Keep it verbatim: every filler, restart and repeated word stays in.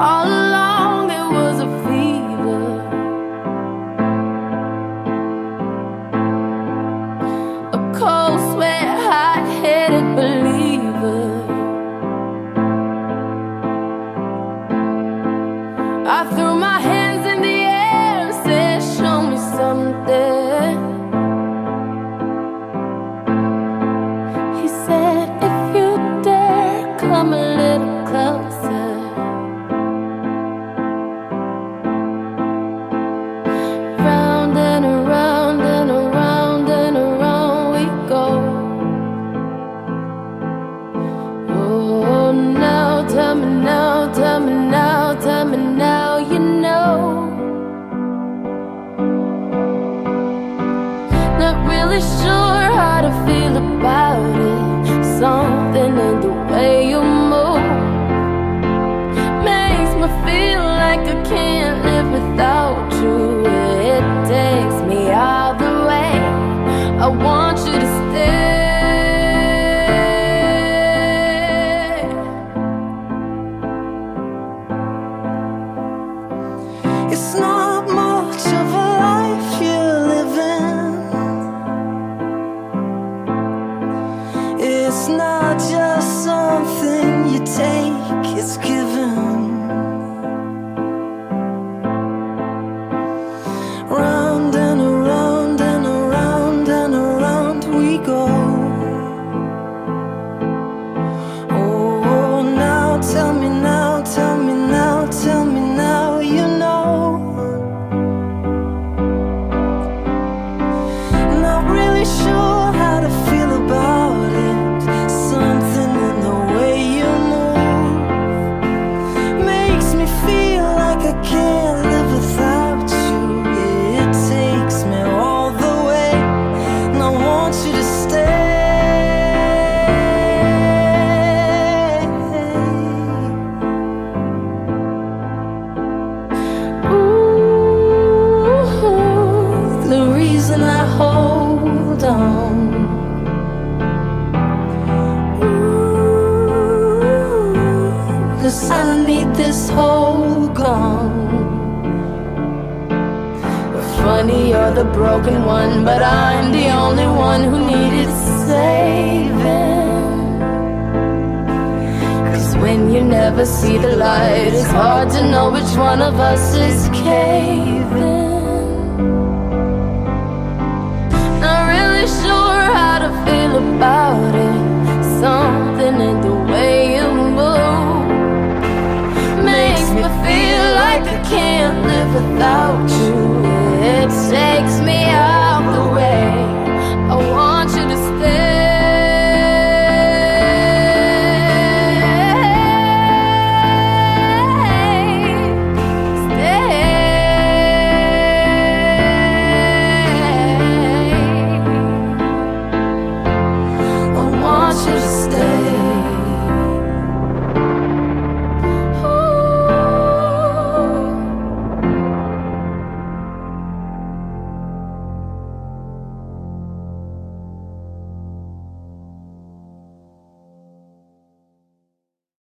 All along it was a fever, a cold sweat, hot-headed believer. I threw my hands in the air and said, show me something. He said, if you dare, come a little closer. Round and around and around and around we go. Oh, now tell me now, tell me now, tell me now you know. Not really sure how to feel about it. Something in the way you move makes me feel like I can't live without you. It takes me all the way. I want you to stay. It's not much of a life you're living. It's not just something you take, it's given. Round and around and around and around we go. Oh, now tell me now, tell me now, tell me now you know. Not really sure how to feel about it. Something in the way you move makes me feel like I can't live without you. It takes me all the way, and I want you to stay. Ooh, the reason I hold on. Ooh, 'cause I need this whole gone. Funny, you're the broken one, but I'm the only one who needed saving. 'Cause when you never see the light, it's hard to know which one of us is caving. Not really sure how to feel about it. Something in the